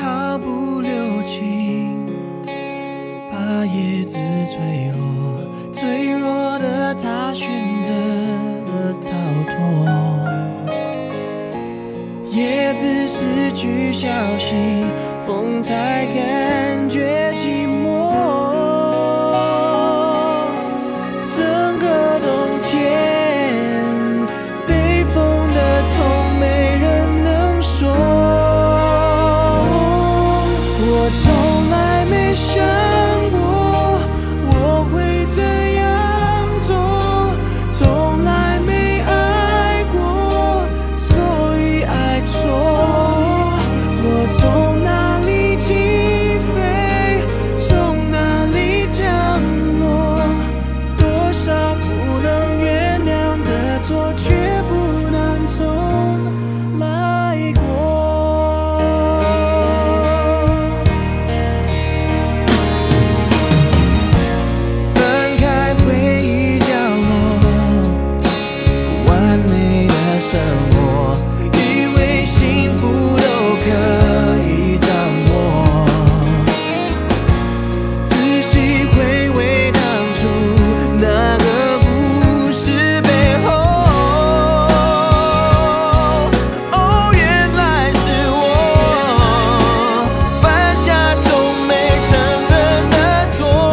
毫不留情，把叶子吹落，脆弱的他选择了逃脱。叶子失去消息，风才感觉寂寞。整个冬天，被风的痛没人能说。我从来没想过我会这样做，从来没爱过，所以爱错。我从哪里起飞，从哪里降落，多少不能原谅的错，却不能重来过。翻开回忆角落，完美的生活，以为幸福都可以掌握。仔细回味当初那个故事背后，哦，原来是我犯下从没承认的错。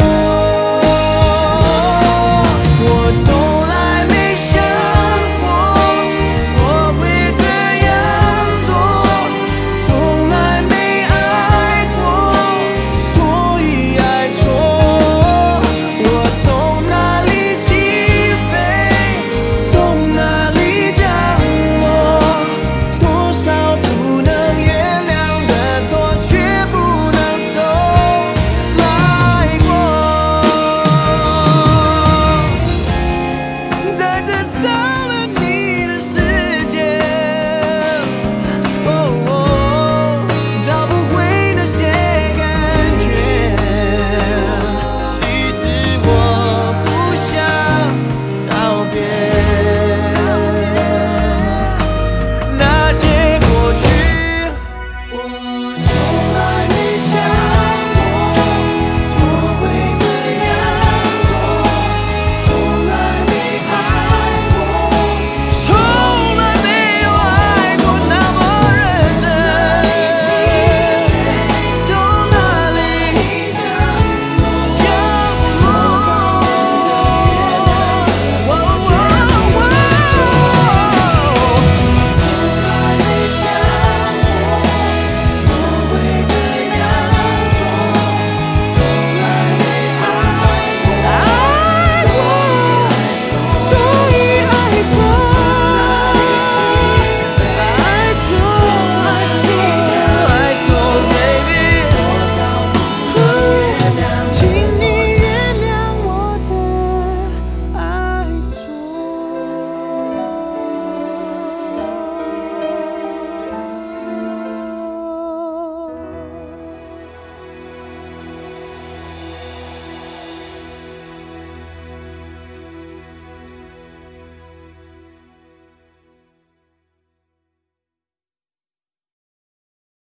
我从来没想过我会这样做，从来没爱过，所以爱错。我从哪里起飞，从哪里降落，多少不能原谅的错，却不能重来过。在这少了你的世界，找不回那些感觉。其实我不想道别，那些过去，我从来